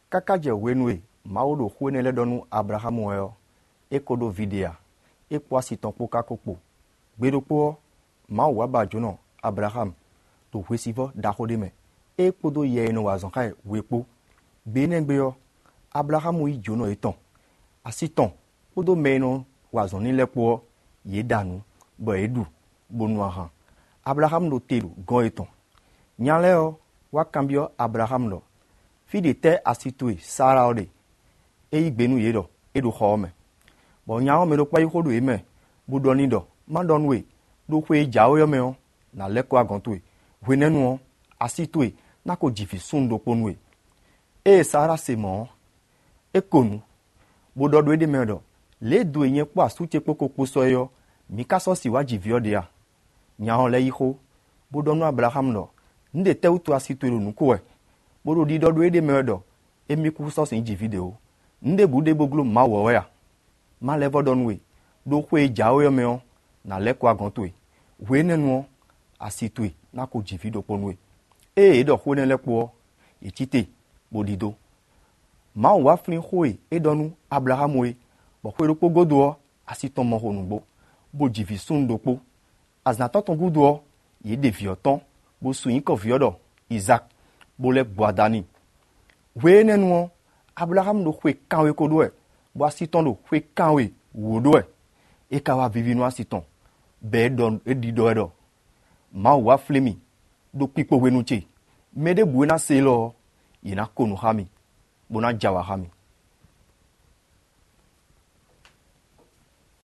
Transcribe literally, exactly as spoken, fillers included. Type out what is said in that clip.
kaka je wenwe mawo do khwene le donu Abraham yo e kodo videa e kwa siton po kakokpo gbedokpo mawo wa ba jono Abraham to hwesivo da hodeme e kodo ye no wazon kai wepo benengbe yo Abraham yi jono eton asiton kodo meno wazon ni lepo ye danu bo edu bonu ahan Abraham do telu gon eton nyale yo wa kambio Abraham lo fi de te asitui Sarah ode e igbenu yedo edu khome bo nyawo me do pa ikodo eme bu doni do ma donwe do kwe jawo yo me na leko agontwe hwenenu asitui na ko jifi sundo ponwe e Sarah se mo e konu bu do do ede me do le do yen po asute poko poso yo mi kaso si wa jivi ode ya nyawo le iho bu donu Abraham lo nde te utu asitui lu nuko bodo di do ede me do emi ku so sin ji video nde bude boglo ma wo ya ma levo donwe do kwe jawo yo me na leko agontwe we nenu asitui na ko ji video ponwe e do kwe ne lepo etite bodido ma wa frin khoe e donu Abraham we bo kwe ro godo asiton mo honugbo bo ji vi sun dopo azna ton gudo ye de vioton bo suyin ko viodo Isaac bole boadani we nenu Abraham do kwe kanwe kodo e bo asiton do kwe kanwe wodo e e kawa vivinu asiton be don e dido edo ma wa flemi do pipo wenuche mede buena selo yina konu hami bona jawa hami